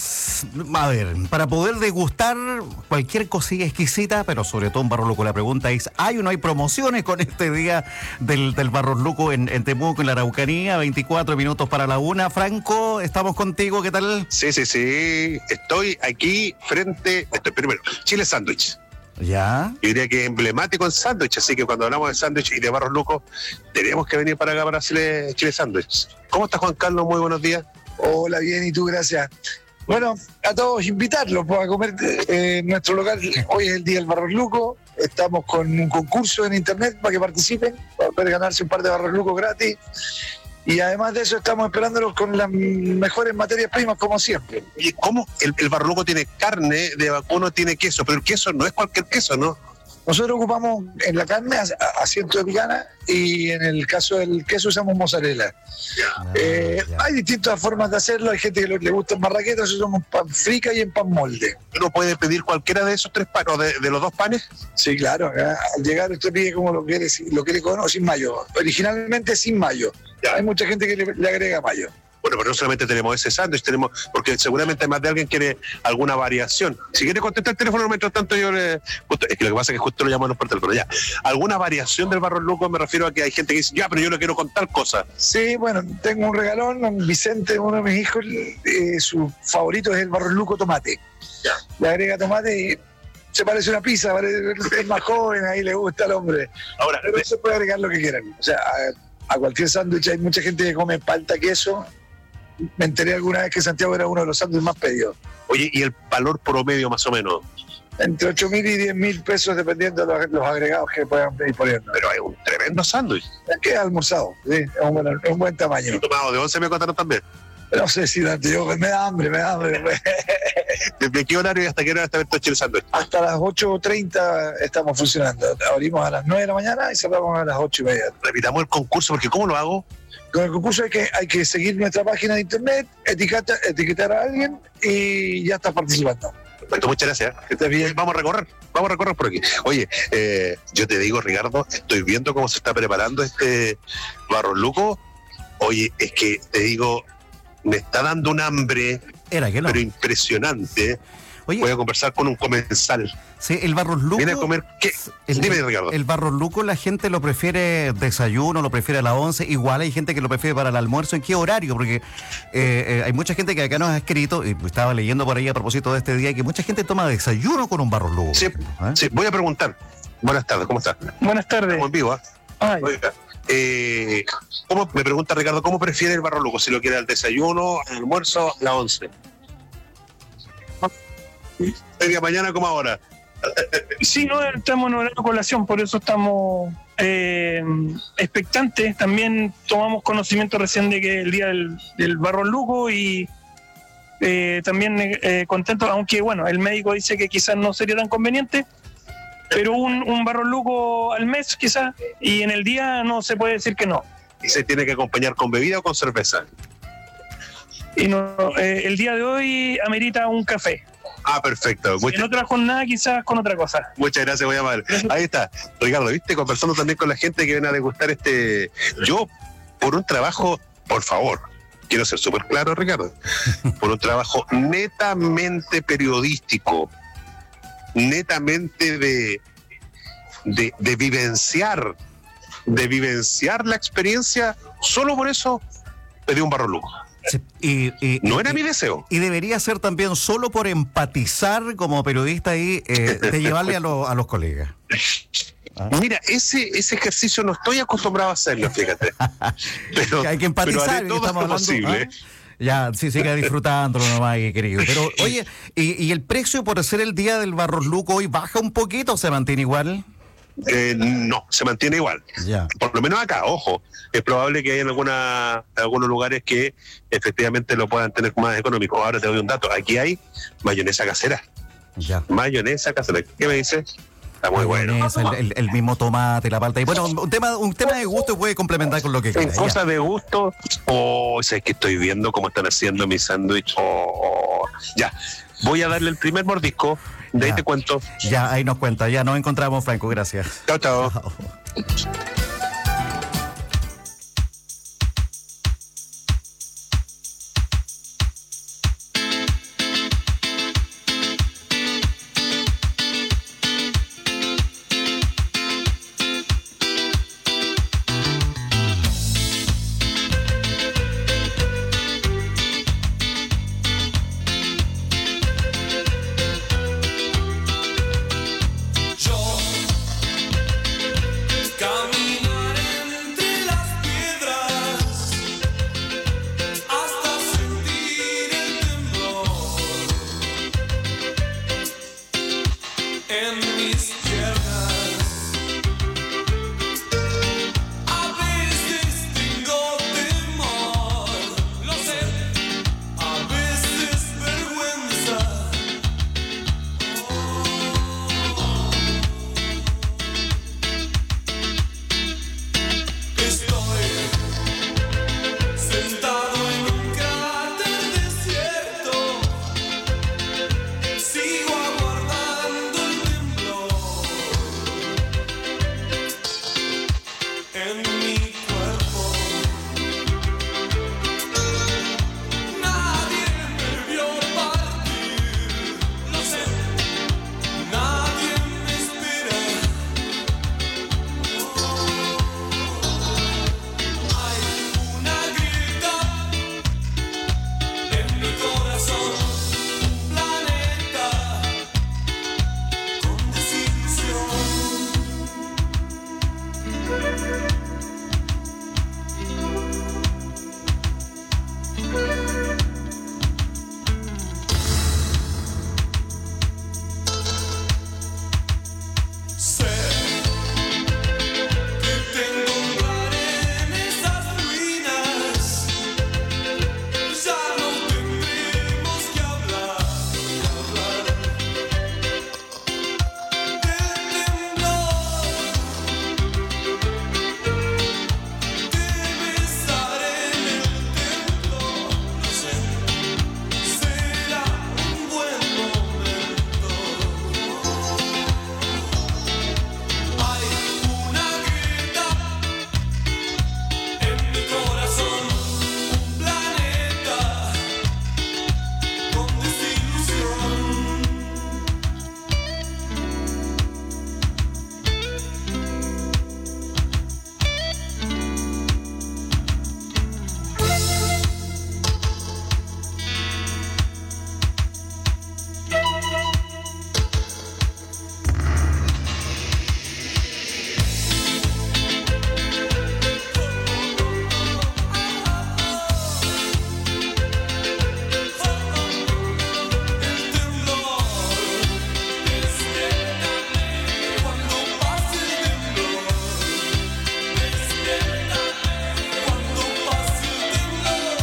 a ver, para poder degustar cualquier cosilla exquisita, pero sobre todo en Barros Luco. La pregunta es, ¿hay o no hay promociones con este día del, del Barros Luco en, en Temuco, en la Araucanía? veinticuatro minutos para la una. Franco, estamos contigo, ¿qué tal? Sí, sí, sí. Estoy aquí frente, estoy primero, Chile Sándwich. Ya. Yo diría que es emblemático en sándwich, así que cuando hablamos de sándwich y de Barros Luco, tenemos que venir para acá para Chile, Chile Sándwich. ¿Cómo estás, Juan Carlos? Muy buenos días. Hola, bien, ¿y tú? Gracias. Bueno, a todos invitarlos pues, a comer eh, en nuestro local. Hoy es el día del Barros Luco. Estamos con un concurso en internet para que participen, para poder ganarse un par de Barros Luco gratis. Y además de eso estamos esperándolos con las mejores materias primas, como siempre. ¿Y cómo? El, el Barros Luco tiene carne de vacuno, tiene queso, pero el queso no es cualquier queso, ¿no? Nosotros ocupamos en la carne asiento de picana y en el caso del queso usamos mozzarella. Ah, eh, hay distintas formas de hacerlo, hay gente que le gusta en marraqueta, nosotros somos pan frica y en pan molde. ¿Uno puede pedir cualquiera de esos tres panes, o de, de los dos panes? Sí, claro. ¿eh? Al llegar usted pide como lo quiere, lo quiere con o sin mayo. Originalmente sin mayo. Ya. Hay mucha gente que le, le agrega mayo. Bueno, pero no solamente tenemos ese sándwich, tenemos, porque seguramente más de alguien quiere alguna variación. Si quiere contestar el teléfono, mientras tanto yo le... Justo, es que lo que pasa es que justo lo llamamos por teléfono, ya. ¿Alguna variación del Barros Luco? Me refiero a que hay gente que dice, ya, pero yo lo quiero con tal cosa. Sí, bueno, tengo un regalón, Vicente, uno de mis hijos, eh, su favorito es el Barros Luco tomate. Ya. Le agrega tomate y se parece una pizza, parece, es más joven, ahí le gusta al hombre. Ahora, pero se puede agregar lo que quieran. O sea, a, a cualquier sándwich hay mucha gente que come palta, queso. Me enteré alguna vez que Santiago era uno de los sándwiches más pedidos. Oye, ¿y el valor promedio más o menos? Entre ocho mil y diez mil pesos dependiendo de los, los agregados que puedan ir poniendo. Pero hay un tremendo sándwich. Es que es almorzado, ¿sí? Es un buen, es un buen tamaño. ¿Y tomado de once me contaron también? No sé si tanto, yo me da hambre, me da hambre. ¿Desde qué horario y hasta qué hora está abierto Chile Sándwich? Hasta las ocho treinta estamos funcionando. Abrimos a las nueve de la mañana y cerramos a las ocho y media. Repitamos el concurso, porque ¿cómo lo hago? Con el concurso hay que, hay que seguir nuestra página de internet, etiqueta, etiquetar a alguien y ya estás participando. Perfecto, muchas gracias. ¿Estás bien? Vamos a recorrer, vamos a recorrer por aquí. Oye, eh, yo te digo, Ricardo, estoy viendo cómo se está preparando este Barros Luco. Oye, es que te digo, me está dando un hambre, Era que no. pero impresionante. Oye, voy a conversar con un comensal. Sí, el Barros Luco. Viene a comer, ¿qué? El, Dime, Ricardo. El Barros Luco, la gente lo prefiere desayuno, lo prefiere a las once. Igual hay gente que lo prefiere para el almuerzo. ¿En qué horario? Porque eh, eh, hay mucha gente que acá nos ha escrito, y estaba leyendo por ahí a propósito de este día, que mucha gente toma desayuno con un Barros Luco. Sí, ¿eh? sí, voy a preguntar. Buenas tardes, ¿cómo estás? Buenas tardes. Estamos en vivo, ¿eh? Ay. Oiga, eh, ¿cómo, me pregunta Ricardo, ¿cómo prefiere el Barros Luco? Si lo quiere al desayuno, al almuerzo, a la once. Media mañana como ahora. Sí, no, estamos en horario de colación, por eso estamos eh, expectantes. También tomamos conocimiento recién de que el día del, del Barros Luco y eh, también eh, contentos, aunque bueno, el médico dice que quizás no sería tan conveniente, pero un, un Barros Luco al mes quizás, y en el día no se puede decir que no. ¿Y se tiene que acompañar con bebida o con cerveza? Y no, eh, el día de hoy amerita un café. Ah, perfecto. Muchas... En otra jornada quizás con otra cosa. Muchas gracias, voy a llamar. Ahí está. Ricardo, ¿viste? Conversando también con la gente que viene a degustar este... Yo, por un trabajo, por favor, quiero ser súper claro, Ricardo, por un trabajo netamente periodístico, netamente de, de, de vivenciar, de vivenciar la experiencia, solo por eso pedí un Barros Luco. Sí, y, y, no era y, mi deseo. Y debería ser también solo por empatizar como periodista y eh, de llevarle a, lo, a los colegas. ¿Ah? Mira, ese ese ejercicio no estoy acostumbrado a hacerlo, fíjate. Pero, hay que empatizar, pero estamos hablando, posible. ¿ah? Ya, sí, siga disfrutándolo nomás, querido. Pero, oye, ¿y, ¿y el precio por ser el día del Barros Luco hoy baja un poquito o se mantiene igual? Eh, no, se mantiene igual. Ya. Por lo menos acá, ojo, es probable que haya en alguna, algunos lugares que efectivamente lo puedan tener más económico. Ahora te doy un dato, aquí hay mayonesa casera. Ya. Mayonesa casera. ¿Qué me dices? Está muy bueno. El, el, el mismo tomate, la palta. Y bueno, un tema, un tema de gusto puede complementar con lo que En quiera. cosas de gusto, o oh, sé que estoy viendo cómo están haciendo mi sándwich. Oh, ya, voy a darle el primer mordisco. De ahí Ya. te cuento. Ya, ahí nos cuenta. Ya nos encontramos, Franco. Gracias. Chao, chao. Chao. Yo caminaré entre las piedras hasta sentir el temblor en mis piernas. A veces tengo temor, lo sé, a veces vergüenza. Estoy sentado en un cráter desierto, sigo aguardando el temblor en mi cuerpo. Nadie me vio partir, lo sé, nadie me espera. Una grieta en mi corazón, un planeta con desilusión. Sé que tengo un lugar en esas ruinas. Ya no tendremos que hablar, hablar del temblor. Debe estar en el templo, no sé, será un buen momento. Hay una grieta en mi corazón, un planeta con desilusión. El temblor, despiértame cuando pase el temblor. Despiértame cuando pase el temblor.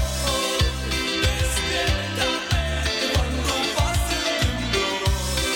Despiértame cuando pase el temblor.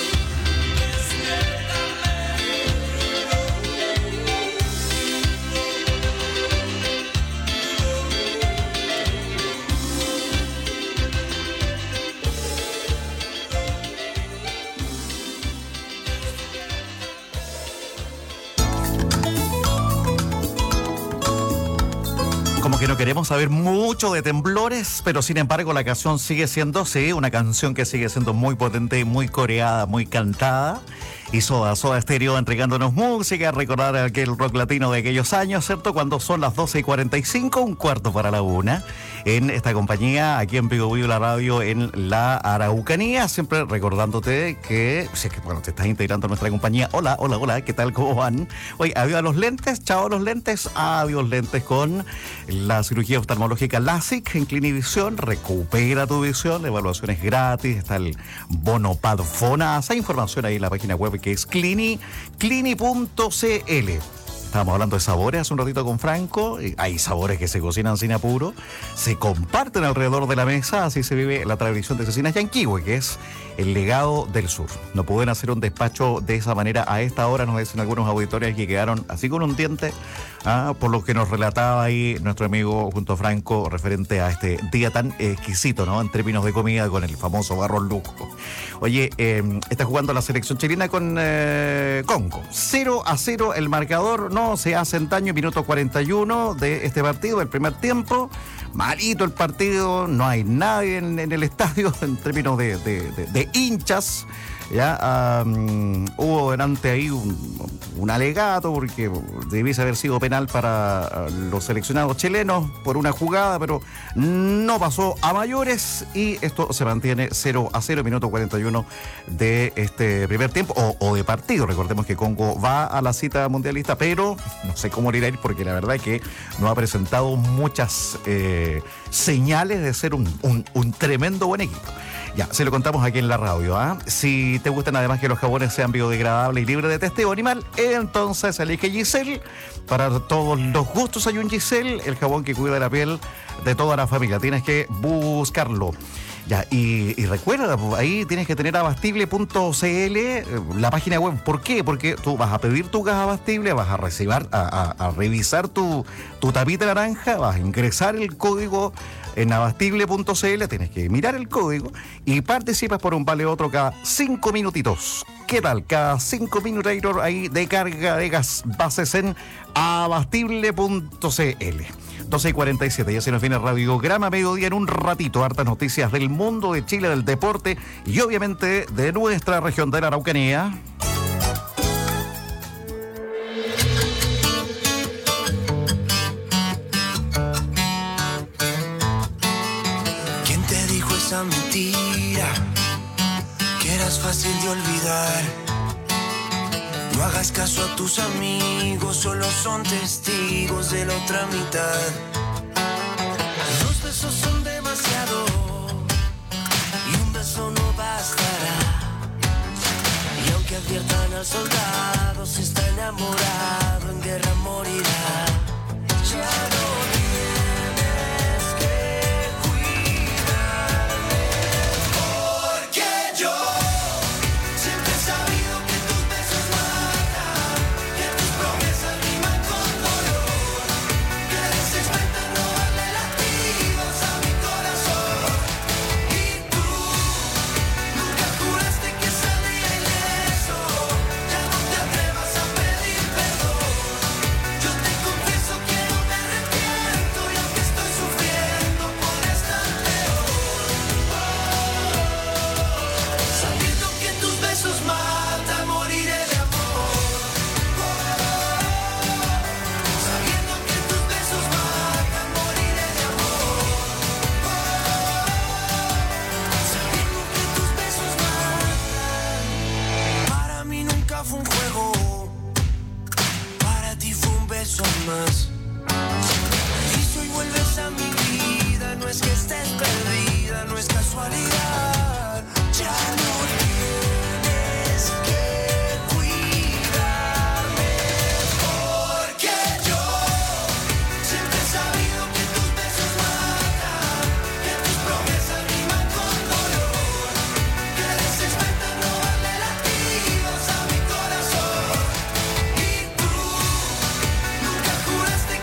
Como que no queremos saber mucho de temblores, pero sin embargo la canción sigue siendo, sí, una canción que sigue siendo muy potente, muy coreada, muy cantada. Y Soda, Soda Stereo entregándonos música, recordar aquel rock latino de aquellos años, ¿cierto? Cuando son las doce y cuarenta y cinco, un cuarto para la una, en esta compañía, aquí en Vigo Vivo la radio, en la Araucanía, siempre recordándote que, si es que, bueno, te estás integrando a nuestra compañía. Hola, hola, hola, ¿qué tal? ¿Cómo van? Oye, adiós a los lentes, chao a los lentes, adiós lentes con la cirugía oftalmológica LASIK en Clinivisión. Recupera tu visión, la evaluación es gratis, está el bono Padfona. Esa información ahí en la página web que es Clini, clini punto c l. Estábamos hablando de sabores hace un ratito con Franco. Hay sabores que se cocinan sin apuro, se comparten alrededor de la mesa, así se vive la tradición de Cecinas Yanquihue, que es el legado del sur. No pueden hacer un despacho de esa manera a esta hora, nos dicen algunos auditores que quedaron así con un diente, ah, por lo que nos relataba ahí nuestro amigo junto a Franco referente a este día tan exquisito, ¿no? En términos de comida, con el famoso Barros Luco. Oye, eh, está jugando la selección chilena con eh, Congo. cero a cero el marcador, no se hacen daño, minuto cuarenta y uno de este partido, el primer tiempo. Malito el partido, no hay nadie en, en el estadio en términos de, de, de, de hinchas. Ya um, hubo delante ahí un, un alegato porque debiese haber sido penal para los seleccionados chilenos por una jugada, pero no pasó a mayores y esto se mantiene cero a cero, minuto cuarenta y uno de este primer tiempo o, o de partido. Recordemos que Congo va a la cita mundialista, pero no sé cómo irá a ir porque la verdad es que no ha presentado muchas eh, señales de ser un, un, un tremendo buen equipo. Ya, se lo contamos aquí en la radio, ¿ah? ¿eh? Si te gustan además que los jabones sean biodegradables y libres de testeo animal, entonces elige Giselle. Para todos los gustos hay un Giselle, el jabón que cuida la piel de toda la familia. Tienes que buscarlo. Ya, y, y recuerda, ahí tienes que tener abastible punto c l, la página web. ¿Por qué? Porque tú vas a pedir tu gas abastible, vas a recibir, a, a, a revisar tu, tu tapita naranja, vas a ingresar el código en abastible punto c l, tienes que mirar el código y participas por un vale otro cada cinco minutitos. ¿Qué tal? Cada cinco minutos ahí de carga de gas bases en abastible punto c l. doce y cuarenta y siete, ya se nos viene Radiograma Mediodía en un ratito. Hartas noticias del mundo, de Chile, del deporte y obviamente de nuestra región de la Araucanía. ¿Quién te dijo esa mentira? Que eras fácil de olvidar. No hagas caso a tus amigos, solo son testigos de la otra mitad. Dos besos son demasiado y un beso no bastará. Y aunque adviertan al soldado, si está enamorado en guerra morirá. Ya no tienes que cuidarme, porque yo siempre he sabido que tus besos matan, que tus promesas riman con dolor, que eres experta en robarle latidos a mi corazón. Y tú nunca juraste que saldría ileso, ya no te atrevas a pedir perdón. Yo te confieso que no me arrepiento y aunque estoy sufriendo por estar peor, sabiendo que tus besos matan, moriré de amor. Sabiendo que tus besos matan, moriré de amor. Sabiendo que tus besos matan. Para mí nunca fue un juego, para ti fue un beso más. Y si hoy vuelves a mi vida, no es que estés perdida, no es casualidad. Ya no tienes que cuidarme, porque yo siempre he sabido que tus besos matan, que tus promesas riman con dolor, que eres experta en robarle latidos a mi corazón. Y tú nunca juraste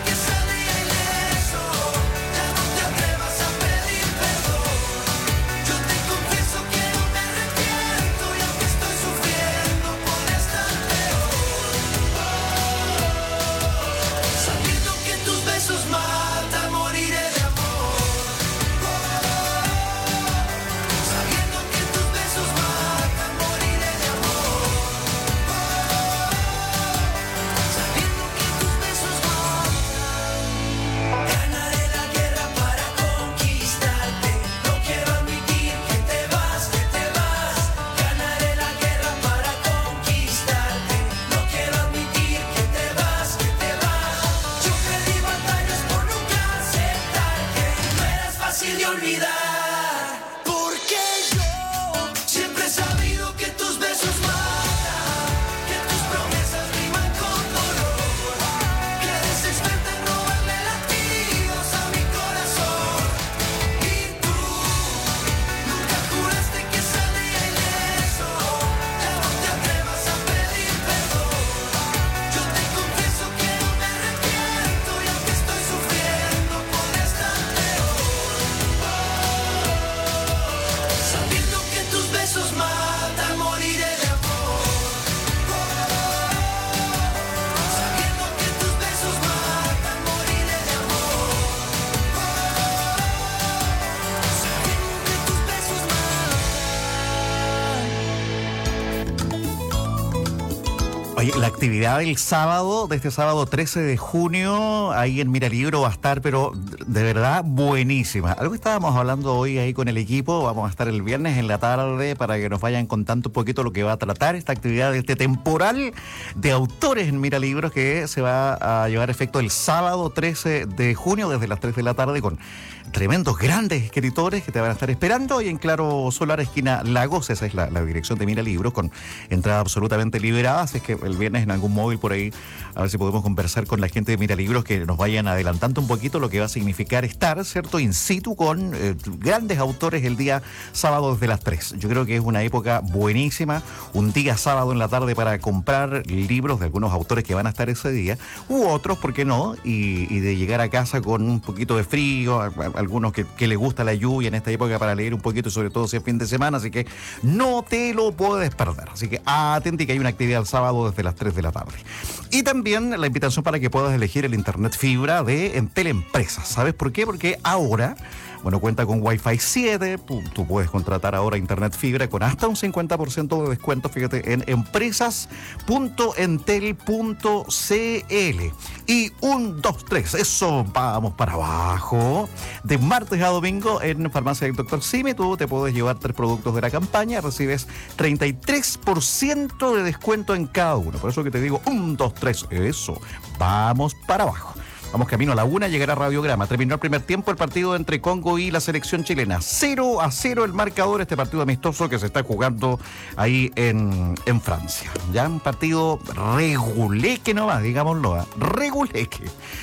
La actividad del sábado, de este sábado trece de junio, ahí en Miralibro va a estar, pero de verdad buenísima. Algo que estábamos hablando hoy ahí con el equipo, vamos a estar el viernes en la tarde para que nos vayan contando un poquito lo que va a tratar esta actividad de este temporal de autores en Miralibros que se va a llevar efecto el sábado trece de junio desde las tres de la tarde con tremendos grandes escritores que te van a estar esperando y en Claro Solar, esquina Lagos, esa es la, la dirección de Miralibros, con entrada absolutamente liberada, así es que el viernes en algún móvil por ahí, a ver si podemos conversar con la gente de Miralibros que nos vayan adelantando un poquito lo que va a significar estar, ¿cierto?, in situ con eh, grandes autores el día sábado desde las tres. Yo creo que es una época buenísima, un día sábado en la tarde para comprar libros de algunos autores que van a estar ese día, u otros, ¿por qué no?, y, y de llegar a casa con un poquito de frío, a, a, algunos que, que les gusta la lluvia en esta época para leer un poquito, sobre todo si es fin de semana, así que no te lo puedes perder. Así que atenti que hay una actividad el sábado desde las tres de la tarde. Y también la invitación para que puedas elegir el internet fibra de Entel Empresas. ¿Sabes por qué? Porque ahora, bueno, cuenta con Wi-Fi siete, tú, tú puedes contratar ahora internet fibra con hasta un cincuenta por ciento de descuento, fíjate, en empresas punto entel punto c l. Y un, dos, tres, eso, vamos para abajo. De martes a domingo en Farmacia del Doctor Simi, tú te puedes llevar tres productos de la campaña, recibes treinta y tres por ciento de descuento en cada uno. Por eso que te digo, un, dos, tres, eso, vamos para abajo. Vamos camino a la una, llegará Radiograma. Terminó el primer tiempo el partido entre Congo y la selección chilena. cero a cero el marcador, este partido amistoso que se está jugando ahí en, en Francia. Ya un partido reguleque nomás, digámoslo, ¿eh? reguleque.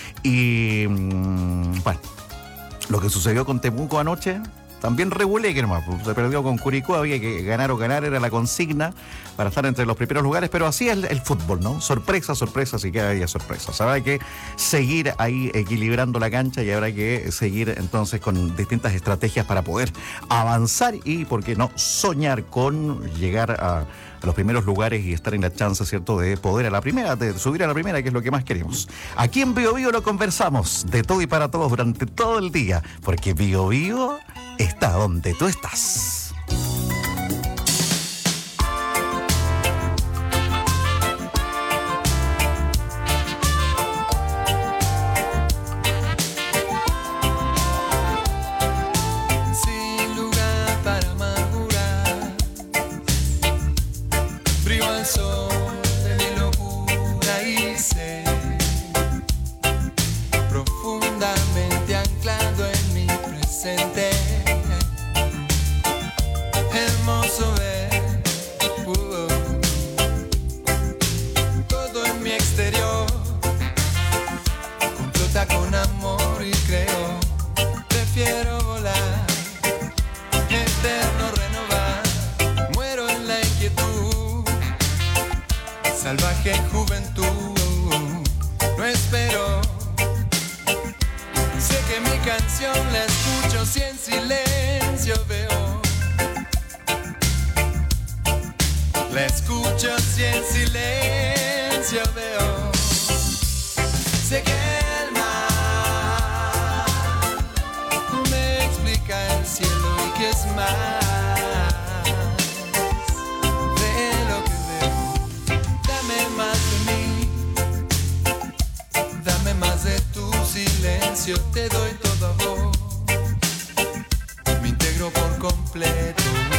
Y mmm, bueno, lo que sucedió con Temuco anoche, también reguleque nomás. Se perdió con Curicó, había que ganar o ganar, era la consigna para estar entre los primeros lugares, pero así es el, el fútbol, ¿no? Sorpresa, sorpresa, sí que hay sorpresas. Habrá que seguir ahí equilibrando la cancha y habrá que seguir entonces con distintas estrategias para poder avanzar y, ¿por qué no?, soñar con llegar a, a los primeros lugares y estar en la chance, ¿cierto?, de poder a la primera, de subir a la primera, que es lo que más queremos. Aquí en Bio Bio lo conversamos de todo y para todos durante todo el día, porque Bio Bio está donde tú estás. Salvaje juventud, no espero. Sé que mi canción la escucho si en silencio veo. La escucho si en silencio veo. Sé que el mar me explica el cielo y que es más. Silencio, te doy todo a vos, me integro por completo.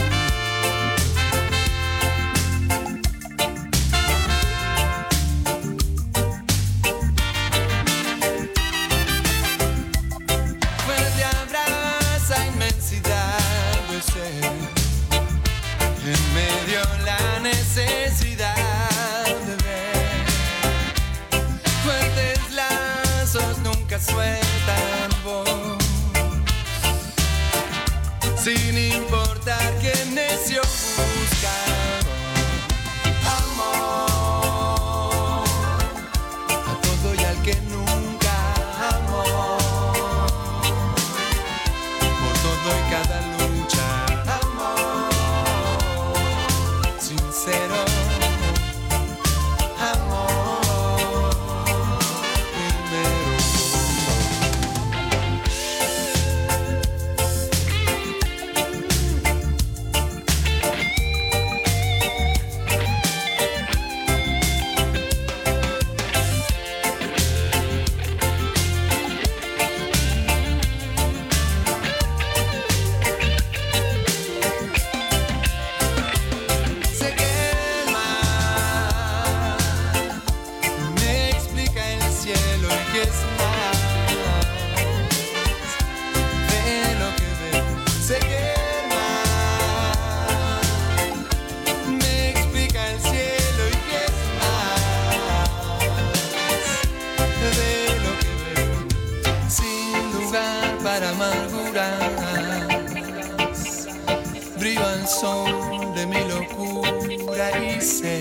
Fuerte abraza inmensidad de ser, en medio la necesidad de ver. Fuertes lazos nunca sueltan voz, sin importar que necio busca amor a todo y al que nunca amó, por todo y cada lucha, amor sincero. razón de mi locura y sé,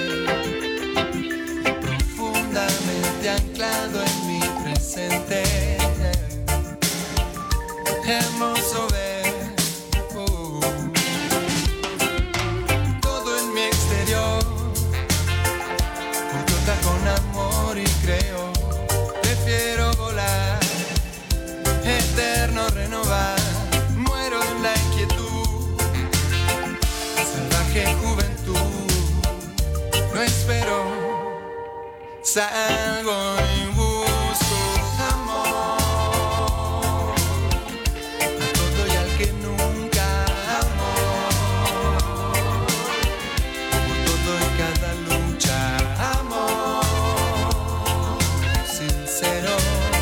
profundamente anclado en mi presente, hermoso ver oh, todo en mi exterior, flota con amor y creo, prefiero volar, eterno renovar, muero en la inquietud, salvaje juventud, no espero, salgo y busco amor, a todo y al que nunca amó, por todo en cada lucha, amor sincero.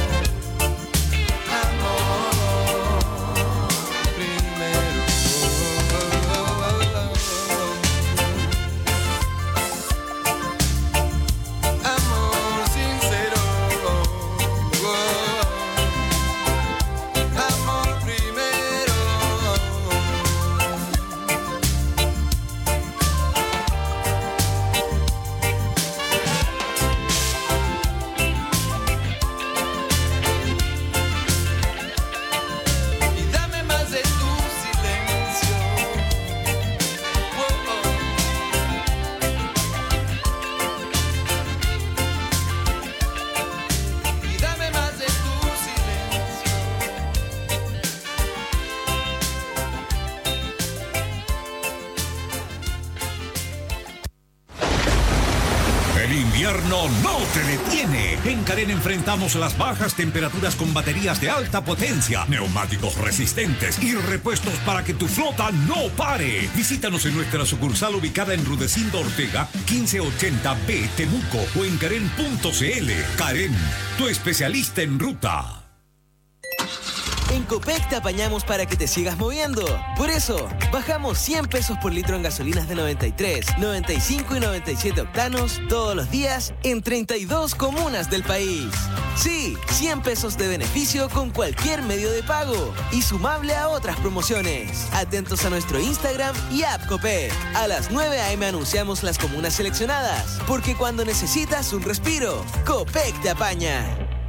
No te detiene. En Carén enfrentamos las bajas temperaturas con baterías de alta potencia, neumáticos resistentes y repuestos para que tu flota no pare. Visítanos en nuestra sucursal ubicada en Rudecindo Ortega, quince ochenta B, Temuco o en Carén punto c l. Carén, tu especialista en ruta. En Copec te apañamos para que te sigas moviendo. Por eso, bajamos cien pesos por litro en gasolinas de noventa y tres, noventa y cinco y noventa y siete octanos todos los días en treinta y dos comunas del país. Sí, cien pesos de beneficio con cualquier medio de pago y sumable a otras promociones. Atentos a nuestro Instagram y app Copec. A las nueve a eme anunciamos las comunas seleccionadas, porque cuando necesitas un respiro, Copec te apaña.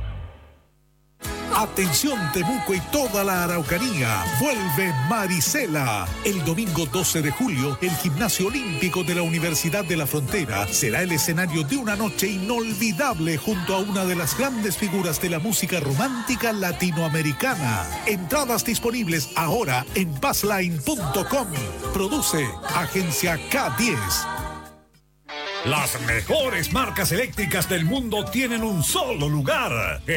Atención Temuco y toda la Araucanía, vuelve Marisela. El domingo doce de julio, el Gimnasio Olímpico de la Universidad de la Frontera será el escenario de una noche inolvidable junto a una de las grandes figuras de la música romántica latinoamericana. Entradas disponibles ahora en passline punto com. Produce Agencia K diez. Las mejores marcas eléctricas del mundo tienen un solo lugar.